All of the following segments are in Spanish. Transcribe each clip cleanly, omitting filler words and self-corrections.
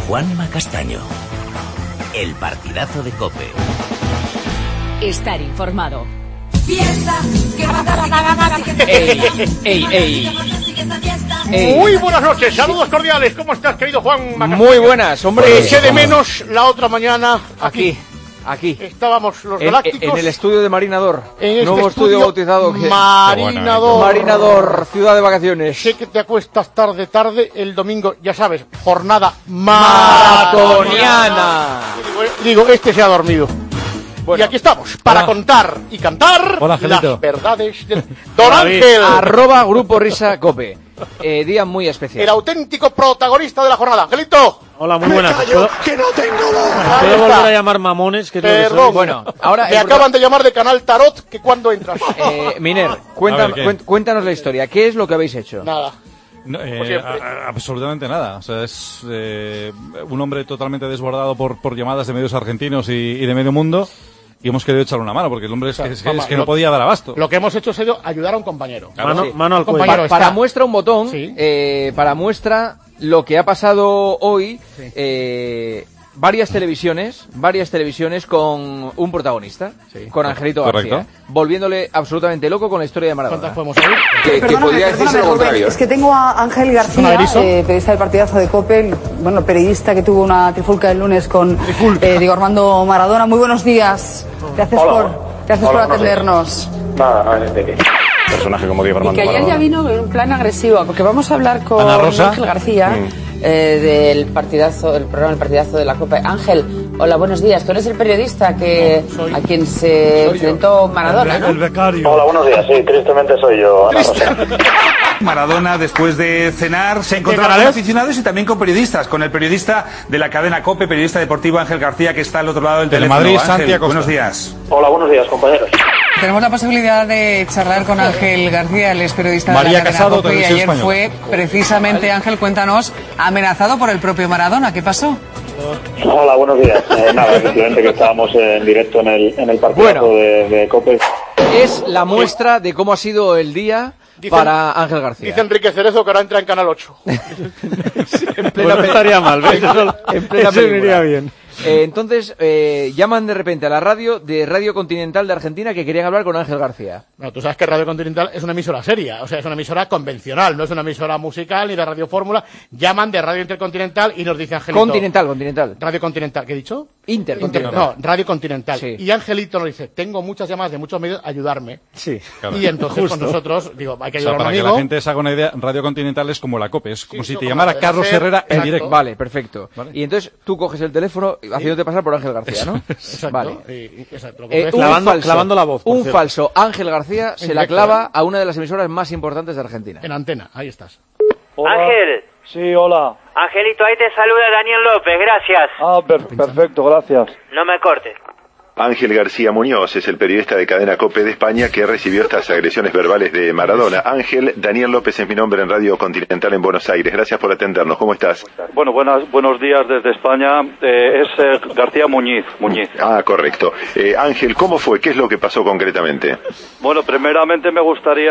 Juanma Castaño. El partidazo de COPE. Estar informado. Muy buenas noches, saludos cordiales. ¿Cómo estás, querido Juan Macastaño? Muy buenas, hombre. Eché de menos la otra mañana aquí. Estábamos los galácticos en el estudio de Marinador. En nuevo este estudio bautizado. Marinador, ciudad de vacaciones. Sé que te acuestas tarde el domingo, ya sabes, jornada maratoniana. Digo, este se ha dormido. Bueno, y aquí estamos, para contar y cantar las verdades del Don Ángel. @Grupo Risa Cope. Día muy especial. El auténtico protagonista de la jornada. Angelito. Hola, muy buenas. Que no tengo voz. ¿Puedo volver a llamar mamones? Que perdón. Bueno, ahora me acaban de llamar de Canal Tarot, que cuando entras. Miner, cuéntanos la historia. ¿Qué es lo que habéis hecho? Nada. No, absolutamente nada. O sea, es un hombre totalmente desbordado por llamadas de medios argentinos y de medio mundo. Y hemos querido echarle una mano, porque el hombre es que no podía dar abasto. Lo que hemos hecho es ayudar a un compañero. Mano al cuello. Para muestra un botón, sí. Para muestra lo que ha pasado hoy, sí. Varias televisiones con un protagonista, sí. Con Angelito García, volviéndole absolutamente loco con la historia de Maradona. ¿Cuántas podemos oír? Que podría decirse lo contrario. Es que tengo a Ángel García, periodista del partidazo de COPE, bueno, periodista que tuvo una trifulca el lunes con Diego Armando Maradona. Muy buenos días. Gracias por atendernos. Nada, personaje como Diego Armando Maradona. Y que ayer ya vino en un plan agresivo, porque vamos a hablar con Ángel García. Del programa El Partidazo de la Copa. Ángel, hola, buenos días. Tú eres el periodista a quien se enfrentó Maradona, ¿no? El becario. Hola, buenos días. Sí, tristemente soy yo, Ana Rosa. Maradona, después de cenar, se encontraba con aficionados y también con periodistas. Con el periodista de la cadena COPE, periodista deportivo Ángel García, que está al otro lado del teléfono. Madrid, Ángel, Santiago. Buenos días. Hola, buenos días, compañeros. Tenemos la posibilidad de charlar con Ángel García, él es periodista de María la cadena Casado, COPE, y ayer Española. fue precisamente, Ángel, cuéntanos, amenazado por el propio Maradona. ¿Qué pasó? Hola, buenos días. Nada, efectivamente que estábamos en directo en el partidazo de COPE. Es la muestra de cómo ha sido el día para Ángel García. Dice Enrique Cerezo que ahora entra en Canal 8. En plena no estaría mal, ¿ves? En plena Eso me iría bien. Entonces, llaman de repente a la radio de Radio Continental de Argentina que querían hablar con Ángel García. No, tú sabes que Radio Continental es una emisora seria, o sea, es una emisora convencional, no es una emisora musical ni de Radio Fórmula. Llaman de Radio Intercontinental y nos dice Angelito... Continental. Radio Continental, ¿qué he dicho? Intercontinental. No, Radio Continental. Sí. Y Angelito nos dice, tengo muchas llamadas de muchos medios, ayudarme. Sí. Claro. Y entonces con nosotros, digo, hay que ayudar a un para amigo. que la gente se haga una idea, Radio Continental es como la COPE, es como si te como llamara la Carlos SER, Herrera en exacto. directo. Vale, perfecto. Vale. Y entonces tú coges el teléfono haciéndote pasar por Ángel García, ¿no? Exacto. Vale. Exacto. Lo que ves, Clavando la voz. Un falso Ángel García se la clava a una de las emisoras más importantes de Argentina. en antena, ahí estás. Hola. Ángel. Sí, hola. Angelito, ahí te saluda Daniel López, gracias. Perfecto, gracias. No me cortes. Ángel García Muñoz es el periodista de cadena COPE de España que recibió estas agresiones verbales de Maradona. Ángel, Daniel López es mi nombre en Radio Continental en Buenos Aires. Gracias por atendernos. ¿Cómo estás? Bueno, buenos días desde España. Es García Muñiz. Ah, correcto. Ángel, ¿cómo fue? ¿Qué es lo que pasó concretamente? Bueno, primeramente me gustaría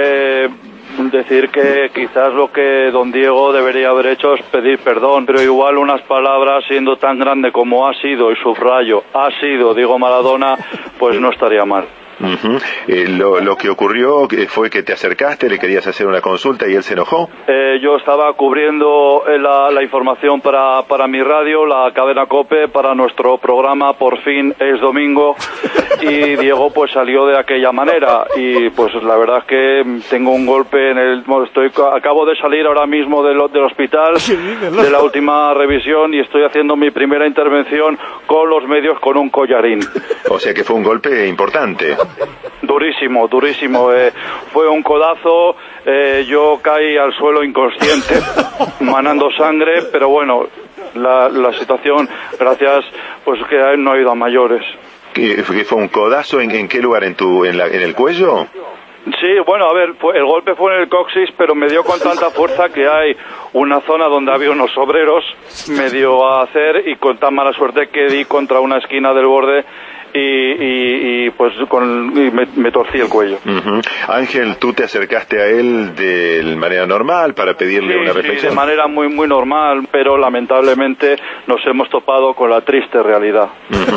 decir que quizás lo que don Diego debería haber hecho es pedir perdón, pero igual unas palabras siendo tan grande como ha sido, y subrayo, ha sido Diego Maradona, pues no estaría mal. Uh-huh. Lo que ocurrió fue que te acercaste, le querías hacer una consulta y él se enojó. Yo estaba cubriendo la información para mi radio, la cadena COPE, para nuestro programa Por fin es domingo, y Diego pues salió de aquella manera, y pues la verdad es que tengo un golpe acabo de salir ahora mismo del hospital, de la última revisión, y estoy haciendo mi primera intervención con los medios con un collarín. O sea que fue un golpe importante. Durísimo. Fue un codazo, yo caí al suelo inconsciente, manando sangre, pero bueno, la situación, gracias, pues que no ha ido a mayores. ¿Qué fue un codazo? ¿En qué lugar? ¿En el cuello? Sí, bueno, a ver, el golpe fue en el coxis, pero me dio con tanta fuerza que hay una zona donde había unos obreros, me dio a hacer, y con tan mala suerte que di contra una esquina del borde y pues me torcí el cuello. Ángel, ¿tú te acercaste a él de manera normal para pedirle una reflexión? Sí, de manera muy muy normal, pero lamentablemente nos hemos topado con la triste realidad.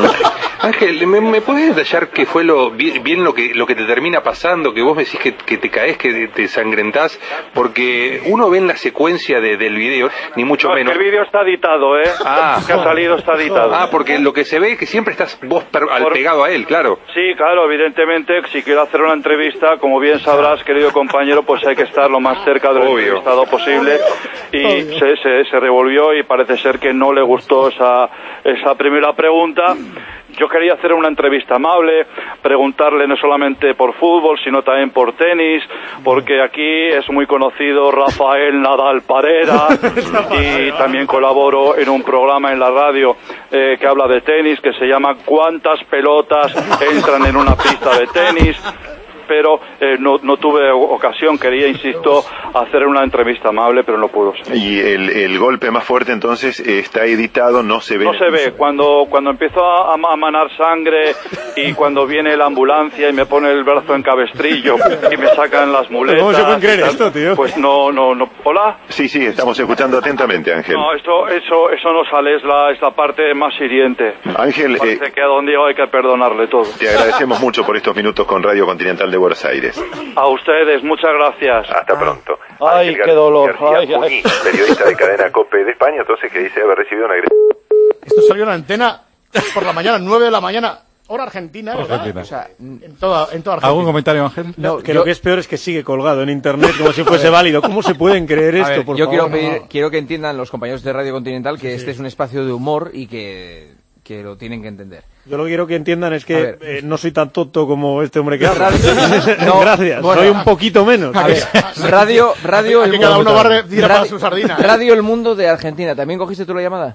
Ángel, ¿me puedes detallar qué fue lo que te termina pasando? Que vos me decís que te caes, que te sangrentás, porque uno ve en la secuencia del video, ni mucho menos. El video está editado, que ha salido está editado. Porque lo que se ve es que siempre estás vos pegado a él, claro. Sí, claro, evidentemente, si quiero hacer una entrevista, como bien sabrás, querido compañero, pues hay que estar lo más cerca del entrevistado posible, y se revolvió y parece ser que no le gustó esa primera pregunta. Yo quería hacer una entrevista amable, preguntarle no solamente por fútbol, sino también por tenis, porque aquí es muy conocido Rafael Nadal Parera, y también colaboro en un programa en la radio que habla de tenis, que se llama ¿Cuántas pelotas entran en una pista de tenis? Pero no tuve ocasión, quería, insisto, hacer una entrevista amable, pero no pudo ser. Y el golpe más fuerte, entonces, está editado, no se ve. No se ve. Cuando empiezo a manar sangre y cuando viene la ambulancia y me pone el brazo en cabestrillo y me sacan las muletas. ¿Cómo se puede creer esto, tío? Pues no. ¿Hola? Sí, estamos escuchando atentamente, Ángel. No, eso no sale, es la parte más hiriente. Ángel, parece que a don Diego hay que perdonarle todo. Te agradecemos mucho por estos minutos con Radio Continental de Buenos Aires. A ustedes, muchas gracias. Hasta pronto. Ay, qué dolor. Periodista de cadena COPE de España, entonces, que dice haber recibido una agresión. Esto salió en la antena por la mañana, 9 de la mañana, hora argentina, ¿verdad? Argentina. O sea, en toda Argentina. ¿Algún comentario, Ángel? No, que lo que es peor es que sigue colgado en internet como si fuese válido. ¿Cómo se pueden creer esto? Por favor? Quiero que entiendan los compañeros de Radio Continental que este es un espacio de humor y que lo tienen que entender. Yo lo que quiero que entiendan es que no soy tan tonto como este hombre que habla. No, gracias, bueno, soy un poquito menos. A ver, Radio El Mundo. Cada uno va a tirar para su sardina. Radio El Mundo de Argentina. ¿También cogiste tú la llamada?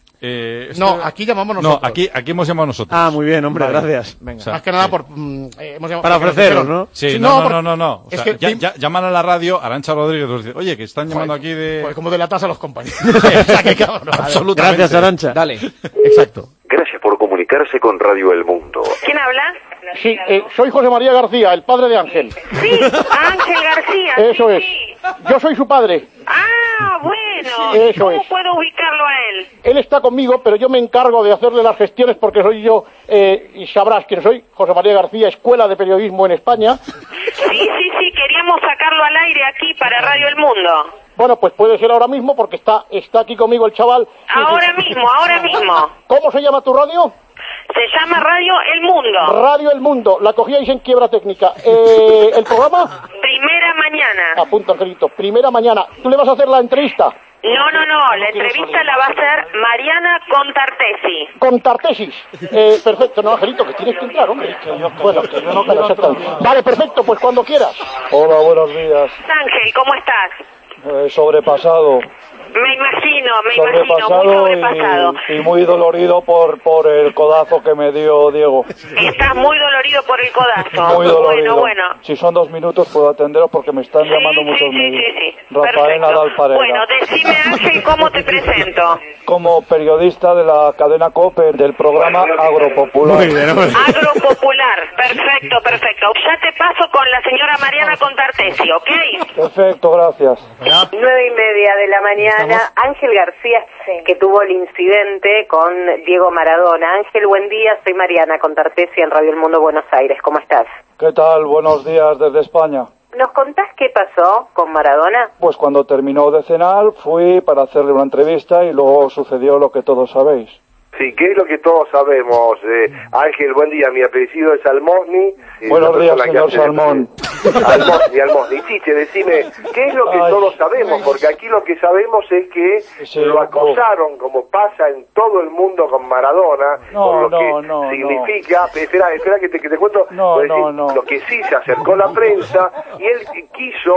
No, aquí llamamos nosotros. No, aquí hemos llamado nosotros. Ah, muy bien, hombre, gracias. Venga. O sea, más que nada hemos llamado para ofreceros, ¿no? Sí, no. O sea, es que llaman a la radio, Arantxa Rodríguez nos dice, oye, que están llamando aquí de... Pues como delatas a los compañeros. O sea, que cabrón. Absolutamente. Gracias, Arantxa. Dale. Exacto. Gracias por comunicarse con Radio El Mundo. ¿Quién habla? Sí, soy José María García, el padre de Ángel. Sí, Ángel García. Eso sí, es. Sí. Yo soy su padre. Ah, bueno. Eso ¿Cómo es. puedo ubicarlo a él? Él está conmigo, pero yo me encargo de hacerle las gestiones porque soy yo, y sabrás quién soy, José María García, Escuela de Periodismo en España. Sí, queríamos sacarlo al aire aquí para Radio El Mundo. Bueno, pues puede ser ahora mismo porque está aquí conmigo el chaval. Ahora mismo. ¿Cómo se llama tu radio? Se llama Radio El Mundo. Radio El Mundo, la cogíais en Quiebra Técnica. ¿El programa? Primera mañana. Apunta, Angelito, primera mañana. ¿Tú le vas a hacer la entrevista? No, la entrevista la va a hacer Mariana Contartesi. Contartesis. Perfecto, no, Angelito, que tienes que entrar, hombre. Bueno, vale, perfecto, pues cuando quieras. Hola, buenos días. Ángel, ¿cómo estás? Sobrepasado. Me imagino, muy sobrepasado. Y muy dolorido por el codazo que me dio Diego. Estás muy dolorido por el codazo. Muy dolorido. Bueno. Si son 2 minutos puedo atenderos porque me están llamando muchos medios. Sí. Rafael Nadal Parera. Bueno, decime, Ángel, ¿cómo te presento? Como periodista de la cadena COPE del programa Agropopular. Muy bien, Agropopular, perfecto. Ya te paso con la señora Mariana Contartesi, ¿ok? Perfecto, gracias. 9:30 de la mañana. Ángel García, que tuvo el incidente con Diego Maradona. Ángel, buen día, soy Mariana Contartesi en Radio El Mundo Buenos Aires. ¿Cómo estás? ¿Qué tal? Buenos días desde España. ¿Nos contás qué pasó con Maradona? Pues cuando terminó de cenar fui para hacerle una entrevista y luego sucedió lo que todos sabéis. Sí, ¿qué es lo que todos sabemos? Ángel, buen día, mi apellido es Almosni. Buenos días, señor Salmón. Almosni. Chiche, decime, ¿qué es lo que todos sabemos? Porque aquí lo que sabemos es que lo acosaron, como pasa en todo el mundo con Maradona, por lo que significa... Espera que te cuento. Lo que sí se acercó la prensa y él quiso...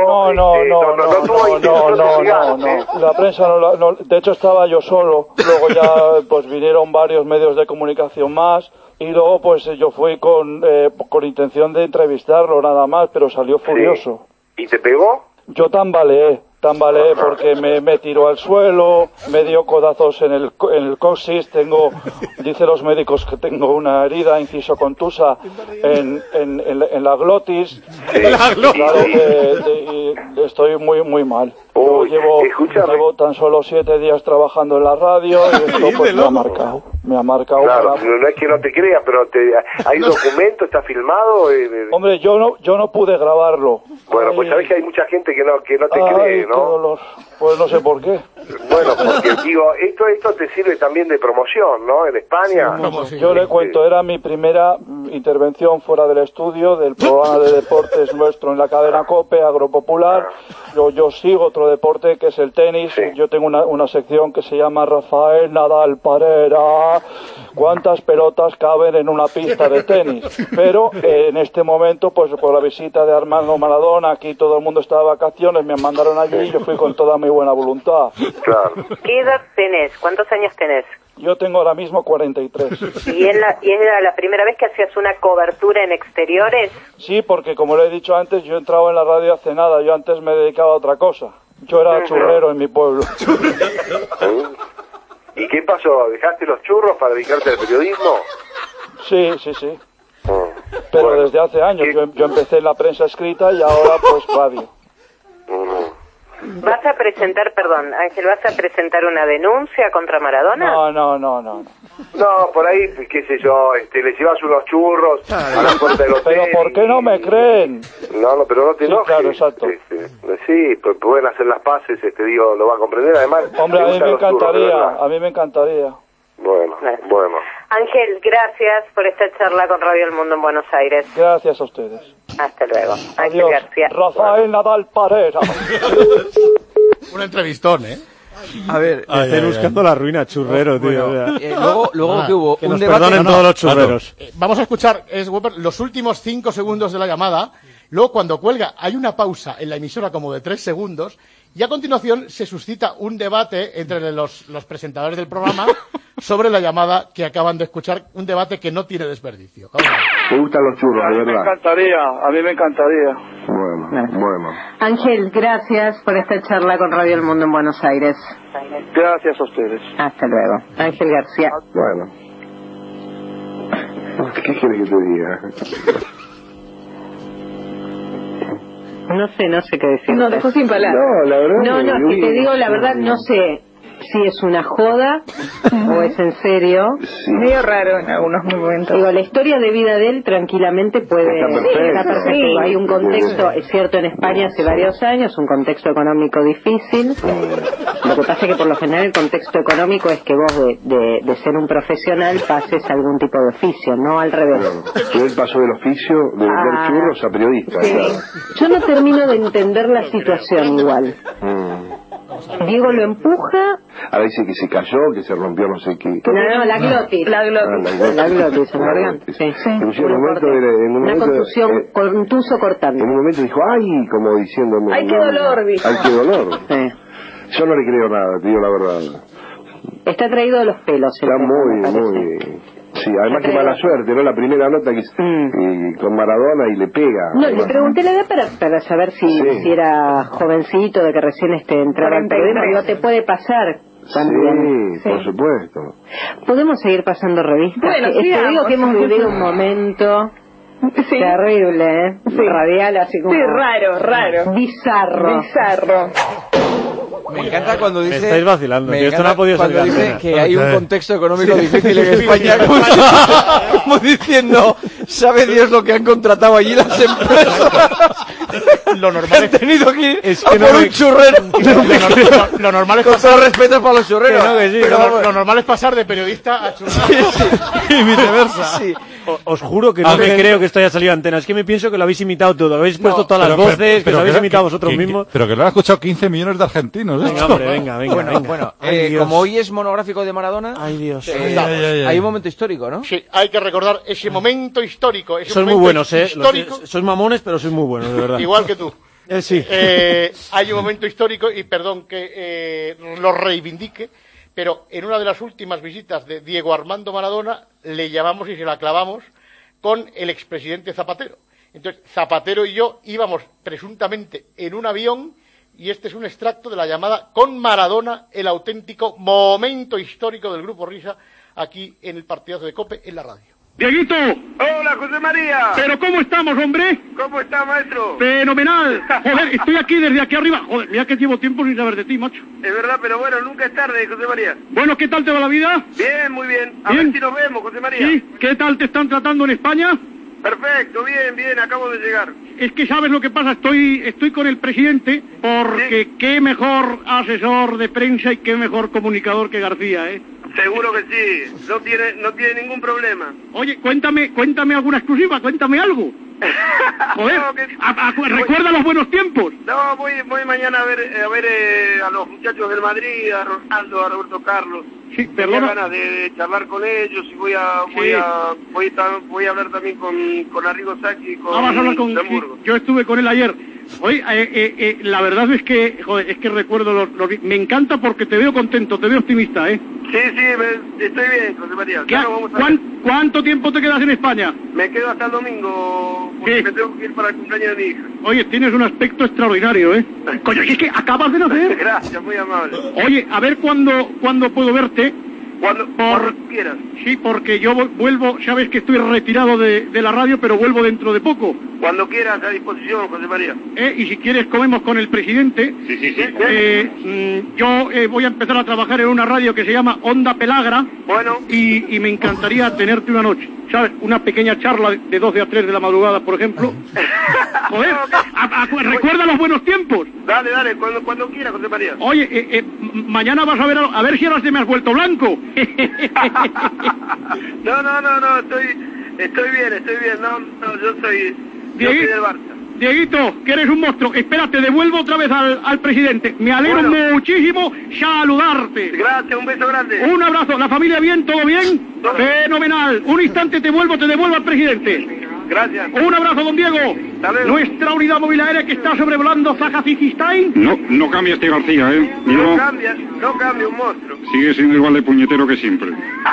La prensa no, de hecho estaba yo solo, luego ya pues vinieron varios medios de comunicación más y luego pues yo fui con intención de entrevistarlo nada más, pero salió furioso. ¿Y te pegó? Yo tambaleé, tambaleé porque me tiró al suelo, me dio codazos en el coxis, dice los médicos que tengo una herida inciso contusa en la glotis. Claro que estoy muy mal. Llevo tan solo 7 días trabajando en la radio y esto pues me ha marcado. Claro, no es que no te crea, pero ¿hay documento? ¿Está filmado? Hombre, yo no pude grabarlo. Bueno, pues sabés que hay mucha gente que no te cree, ¿no? Qué dolor. Pues no sé por qué. Bueno, porque digo, esto te sirve también de promoción, ¿no? En España. Sí, yo le cuento, era mi primera intervención fuera del estudio del programa de deportes nuestro en la cadena COPE, Agropopular. Yo sigo otro deporte que es el tenis. Sí. Yo tengo una sección que se llama Rafael Nadal Parera. ¿Cuántas pelotas caben en una pista de tenis? Pero en este momento, pues por la visita de Armando Maradona, aquí todo el mundo está de vacaciones, me mandaron allí y yo fui con toda mi buena voluntad. Claro. ¿Qué edad tenés? ¿Cuántos años tenés? Yo tengo ahora mismo 43. ¿Y era la primera vez que hacías una cobertura en exteriores? Sí, porque como le he dicho antes, yo he entrado en la radio hace nada. Yo antes me dedicaba a otra cosa. Yo era churrero en mi pueblo. ¿Y qué pasó? ¿Dejaste los churros para dedicarte al periodismo? Sí. Pero bueno, desde hace años. Yo empecé en la prensa escrita y ahora pues radio. ¿Vas a presentar, perdón, Ángel, vas a presentar una denuncia contra Maradona? No. No, por ahí, qué sé yo, le llevas unos churros a la puerta del hotel. Pero ¿por qué no me creen? No, pero no te enojes. Claro, exacto. Sí, pues pueden hacer las paces, digo, lo va a comprender, además. Hombre, a mí me encantaría. Bueno. Ángel, gracias por esta charla con Radio El Mundo en Buenos Aires. Gracias a ustedes. Hasta luego. Ángel Adiós. García. Rafael Nadal Parera. Un entrevistón, ¿eh? A ver, estoy buscando la ruina, churrero, tío. Luego que hubo que un nos debate. perdonen todos los churreros. Vamos a escuchar, Weber, los últimos 5 segundos de la llamada. Luego, cuando cuelga, hay una pausa en la emisora como de 3 segundos. Y a continuación se suscita un debate entre los presentadores del programa sobre la llamada que acaban de escuchar. Un debate que no tiene desperdicio. ¿Te gustan los churros, de verdad? A mí me encantaría. Bueno. Ángel, gracias por esta charla con Radio El Mundo en Buenos Aires. Gracias a ustedes. Hasta luego. Ángel García. Bueno. ¿Qué quieres que te diga? No sé qué decir. No, dejó sin palabras. No, la verdad. No, si te digo la verdad, no sé si es una joda o es en serio. Sí. Medio raro en algunos momentos. Digo, la historia de vida de él tranquilamente puede... Está perfecto. Sí. Hay un contexto, es cierto, en España hace varios años, un contexto económico difícil. Lo que pasa es que por lo general el contexto económico es que vos de ser un profesional pases a algún tipo de oficio, no al revés. Él pasó del oficio de vender churros a periodista. Sí. Claro. Yo no termino de entender la situación igual. Diego lo empuja. Ahora dice que se cayó, que se rompió no sé qué. No, la glotis. La glotis, en realidad. Sí. Una contuso cortante. En un momento dijo, ay, como diciéndome. Ay, qué dolor, dijo. Ay, qué dolor. Sí. Yo no le creo nada, te digo la verdad. Está traído de los pelos. Está muy... Sí, además que mala suerte, ¿no? La primera nota que con Maradona y le pega. No, le pregunté la edad para saber si era jovencito, de que recién entraba al periodismo. Digo, te puede pasar también. Sí, por supuesto. ¿Podemos seguir pasando revistas? Bueno, te digo que hemos vivido un momento terrible, ¿eh? Sí. Radial, así como... Sí, raro. Bizarro. Me encanta cuando dice... Me estáis vacilando, esto no ha podido cuando salir dice que hay un contexto económico difícil en España, como diciendo, sabe Dios lo que han contratado allí las empresas. Lo normal han tenido que ir es que por un churrero. Lo normal es con todo respeto para los churreros. Lo normal es pasar de periodista a churrero. Y viceversa. Sí. Os juro que no me creo que esto haya salido a antena. Es que me pienso que lo habéis imitado todo. Habéis puesto todas las voces, que lo habéis imitado vosotros mismos. Pero que lo han escuchado 15 millones de argentinos. Venga, hombre, venga. Bueno, como hoy es monográfico de Maradona, ay, Dios. Hay un momento histórico, ¿no? Sí, hay que recordar ese momento histórico. Sois muy buenos, sois mamones, pero sois muy buenos, de verdad. Igual que tú. Sí. Hay un momento histórico, y perdón que lo reivindique, pero en una de las últimas visitas de Diego Armando Maradona, le llamamos y se la clavamos con el expresidente Zapatero. Entonces, Zapatero y yo íbamos presuntamente en un avión y este es un extracto de la llamada con Maradona, el auténtico momento histórico del Grupo Risa, aquí en el partidazo de COPE en la radio. Dieguito. Hola, José María. ¿Pero cómo estamos, hombre? ¿Cómo está, maestro? Fenomenal. Joder, estoy aquí desde aquí arriba. Joder, mira que llevo tiempo sin saber de ti, macho. Es verdad, pero bueno, nunca es tarde, José María. Bueno, ¿qué tal te va la vida? Bien, muy bien. A ¿Bien? ver si nos vemos, José María. Sí, ¿qué tal te están tratando en España? Perfecto, bien, acabo de llegar. Es que sabes lo que pasa, estoy con el presidente porque qué mejor asesor de prensa y qué mejor comunicador que García, ¿eh? Seguro que sí, no tiene ningún problema. Oye, cuéntame alguna exclusiva, cuéntame algo. Joder, recuerda los buenos tiempos. No, voy mañana a ver a los muchachos del Madrid, a Ronaldo, a Roberto Carlos. Sí, tengo ganas de charlar con ellos y voy a hablar también con Arrigo Sacchi y con vas a hablar con Luxemburgo. Yo estuve con él ayer. Oye, la verdad es que, joder, es que recuerdo me encanta porque te veo contento, te veo optimista, ¿eh? Sí, estoy bien, José María. Claro, ¿Cuánto tiempo te quedas en España? Me quedo hasta el domingo, porque me tengo que ir para el cumpleaños de mi hija. Oye, tienes un aspecto extraordinario, ¿eh? Coño, es que acabas de nacer. Gracias, muy amable. Oye, a ver cuándo puedo verte. Cuando quieras. Sí, porque yo vuelvo, sabes que estoy retirado de la radio, pero vuelvo dentro de poco. Cuando quieras, a disposición, José María. Y si quieres comemos con el presidente. Sí. Yo voy a empezar a trabajar en una radio que se llama Onda Pelagra. Bueno. Y me encantaría tenerte una noche. ¿Sabes? Una pequeña charla de 12 a 3 de la madrugada, por ejemplo. Joder, recuerda los buenos tiempos. Dale, cuando quieras, José María. Oye, mañana vas a ver si ahora te me has vuelto blanco. No, estoy bien, no, yo soy del Barça. Dieguito, que eres un monstruo. Espérate, devuelvo otra vez al presidente. Me alegro muchísimo saludarte. Gracias, un beso grande. Un abrazo. ¿La familia bien? ¿Todo bien? Fenomenal. Un instante te devuelvo al presidente. Gracias. Un abrazo, don Diego. Nuestra unidad móvil aérea que está sobrevolando Zajacistain. No cambia este García, ¿eh? No cambia, un monstruo. Sigue siendo igual de puñetero que siempre.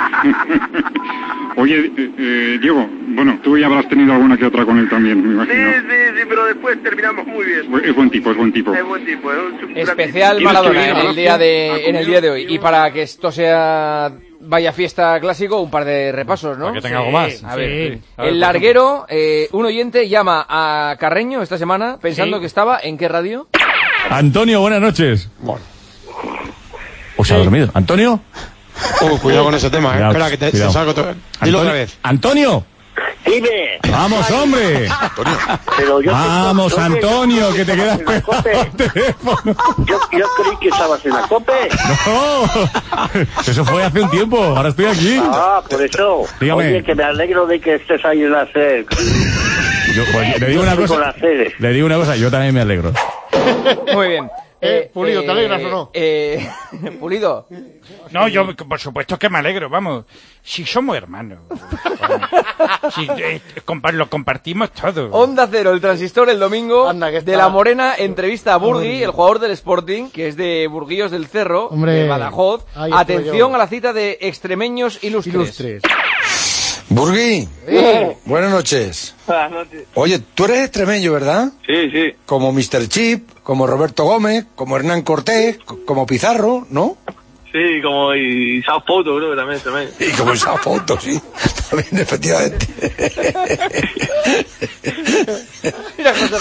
Oye, Diego, bueno, tú ya habrás tenido alguna que otra con él también, me imagino. Sí, pero después terminamos muy bien. Es buen tipo. Es buen tipo. Especial Maradona en el día de hoy. Y para que esto sea vaya fiesta clásico, un par de repasos, ¿no? Para que tenga algo más. A ver, el larguero, un oyente llama a Carreño esta semana pensando que estaba ¿en qué radio? Antonio, buenas noches. Bueno. ¿O se ha dormido? ¿Antonio? Cuidado con ese tema, Cuidado, espera que te salgo todo. Dilo otra vez. ¡Antonio! Dime. ¡Vamos, hombre! ¡Vamos, Antonio, que te quedas pegado al teléfono! Yo creí que estabas en la COPE. ¡No! Eso fue hace un tiempo, ahora estoy aquí. Por eso. Dígame. Oye, que me alegro de que estés ahí en la sede. Le digo una cosa, yo también me alegro. Muy bien. Pulido, ¿te alegras o no? Pulido. No, yo por supuesto que me alegro, vamos. Si somos hermanos. Si, lo compartimos todo. Onda Cero, el transistor el domingo de La Morena, entrevista a Burgui, el jugador del Sporting, que es de Burguillos del Cerro, de Badajoz. Atención a la cita de extremeños ilustres. Burgui, buenas noches. Buenas noches. Oye, tú eres extremeño, ¿verdad? Sí. Como Mr. Chip, como Roberto Gómez, como Hernán Cortés, como Pizarro, ¿no? Sí, como Isao Foto, creo que también. Y como Isao Foto, sí. También, efectivamente. Mira José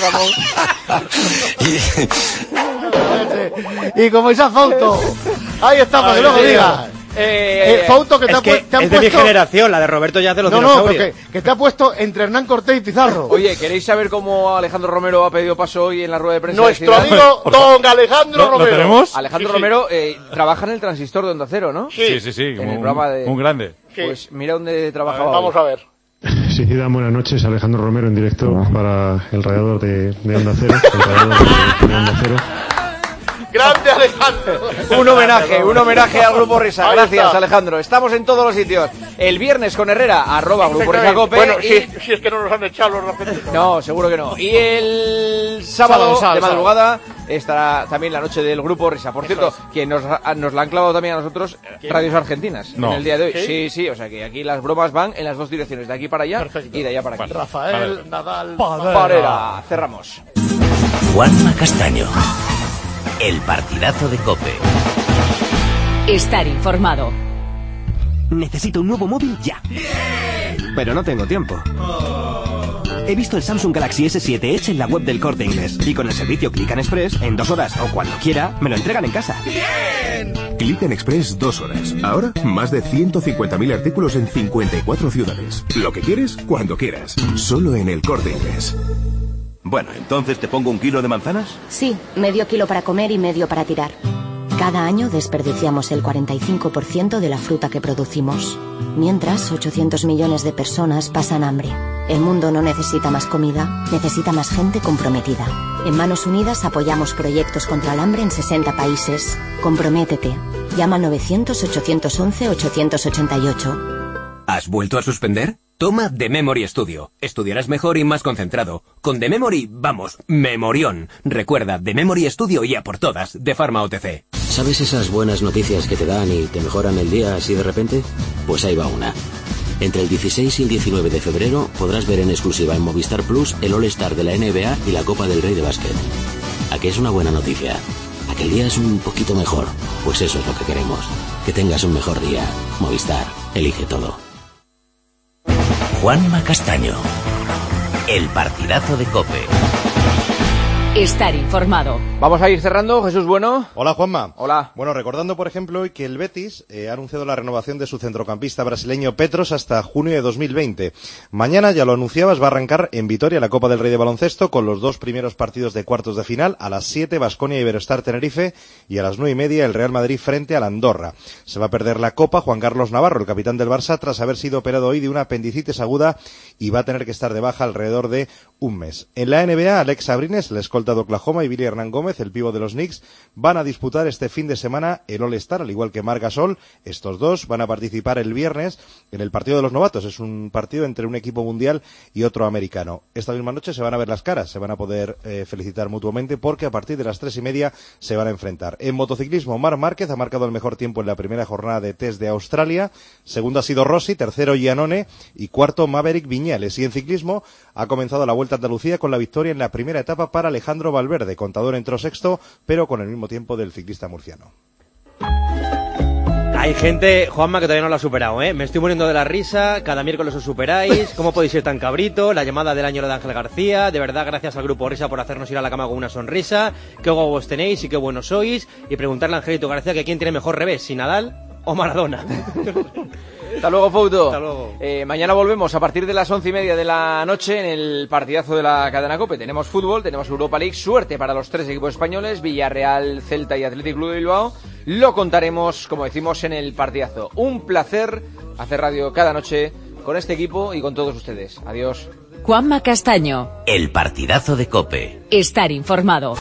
Ramón. Y como Isao Foto. Ahí está, para que luego digas. Fauto que te ha puesto. Es de mi generación, la de Roberto ya de los dinosaurios. Que te ha puesto entre Hernán Cortés y Pizarro. Oye, ¿queréis saber cómo Alejandro Romero ha pedido paso hoy en la rueda de prensa? Nuestro amigo don Alejandro Romero. ¿Lo tenemos? Alejandro Romero trabaja en el transistor de Onda Cero, ¿no? Sí. En el programa de... Un grande. Pues mira dónde trabajaba. Vamos a ver. Sí, buenas noches, Alejandro Romero en directo para el radiador de Onda Cero. De Onda Cero. Grande Alejandro. Un homenaje al Grupo Risa. Gracias, Alejandro. Estamos en todos los sitios. El viernes con Herrera, @Grupo Risa Cope. Bueno, si es que no nos han echado los repetidos. No, seguro que no. Y el sábado de madrugada estará también la noche del Grupo Risa. Por cierto, que nos la han clavado también a nosotros Radios Argentinas en el día de hoy. Sí, o sea que aquí las bromas van en las dos direcciones, de aquí para allá y de allá para aquí. Rafael Nadal Parera. Cerramos. Juanma Castaño. El partidazo de COPE. Estar informado. Necesito un nuevo móvil ya. Pero no tengo tiempo. He visto el Samsung Galaxy S7 Edge en la web del Corte Inglés y con el servicio Click and Express, en 2 horas o cuando quiera, me lo entregan en casa. ¡Bien! Click and Express 2 horas. Ahora, más de 150.000 artículos en 54 ciudades. Lo que quieres, cuando quieras. Solo en el Corte Inglés. Bueno, entonces ¿te pongo 1 kilo de manzanas? Sí, medio kilo para comer y medio para tirar. Cada año desperdiciamos el 45% de la fruta que producimos. Mientras, 800 millones de personas pasan hambre. El mundo no necesita más comida, necesita más gente comprometida. En Manos Unidas apoyamos proyectos contra el hambre en 60 países. Comprométete. Llama al 900-811-888. ¿Has vuelto a suspender? Toma The Memory Studio. Estudiarás mejor y más concentrado. Con The Memory, vamos, memorión. Recuerda, The Memory Studio y a por todas, de Pharma OTC. ¿Sabes esas buenas noticias que te dan y te mejoran el día así de repente? Pues ahí va una. Entre el 16 y el 19 de febrero podrás ver en exclusiva en Movistar Plus el All-Star de la NBA y la Copa del Rey de Básquet. ¿A qué es una buena noticia? ¿A que el día es un poquito mejor? Pues eso es lo que queremos. Que tengas un mejor día. Movistar, elige todo. Juanma Castaño. El partidazo de COPE. Estar informado. Vamos a ir cerrando. Jesús Bueno. Hola, Juanma. Hola. Bueno, recordando, por ejemplo, hoy que el Betis ha anunciado la renovación de su centrocampista brasileño Petros hasta junio de 2020. Mañana, ya lo anunciabas, va a arrancar en Vitoria la Copa del Rey de Baloncesto con los 2 primeros partidos de cuartos de final. A las 7, Baskonia Iberostar Tenerife, y a las 9:30 el Real Madrid frente al Andorra. Se va a perder la Copa Juan Carlos Navarro, el capitán del Barça, tras haber sido operado hoy de una apendicitis aguda y va a tener que estar de baja alrededor de un mes. En la NBA, Alex Abrines, el escolta de Oklahoma, y Billy Hernán Gómez, el pívot de los Knicks, van a disputar este fin de semana el All-Star, al igual que Marc Gasol. Estos dos van a participar el viernes en el partido de los novatos. Es un partido entre un equipo mundial y otro americano. Esta misma noche se van a ver las caras, se van a poder felicitar mutuamente, porque a partir de las 3:30 se van a enfrentar. En motociclismo, Marc Márquez ha marcado el mejor tiempo en la primera jornada de test de Australia. Segundo ha sido Rossi, tercero Iannone y cuarto Maverick Viñales. Y en ciclismo ha comenzado la Vuelta a Andalucía con la victoria en la primera etapa para Alejandro Valverde. Contador entró sexto, pero con el mismo tiempo del ciclista murciano. Hay gente, Juanma, que todavía no lo ha superado, ¿eh? Me estoy muriendo de la risa, cada miércoles os superáis. ¿Cómo podéis ser tan cabrito? La llamada del año de Ángel García. De verdad, gracias al Grupo Risa por hacernos ir a la cama con una sonrisa. Qué huevos tenéis y qué buenos sois. Y preguntarle a Angelito García que quién tiene mejor revés, si Nadal o Maradona. Hasta luego, Fouto. Hasta luego. Mañana volvemos a partir de las 11:30 de la noche en el partidazo de la cadena COPE. Tenemos fútbol, tenemos Europa League. Suerte para los 3 equipos españoles, Villarreal, Celta y Athletic Club de Bilbao. Lo contaremos, como decimos, en el partidazo. Un placer hacer radio cada noche con este equipo y con todos ustedes. Adiós. Juanma Castaño. El partidazo de COPE. Estar informado.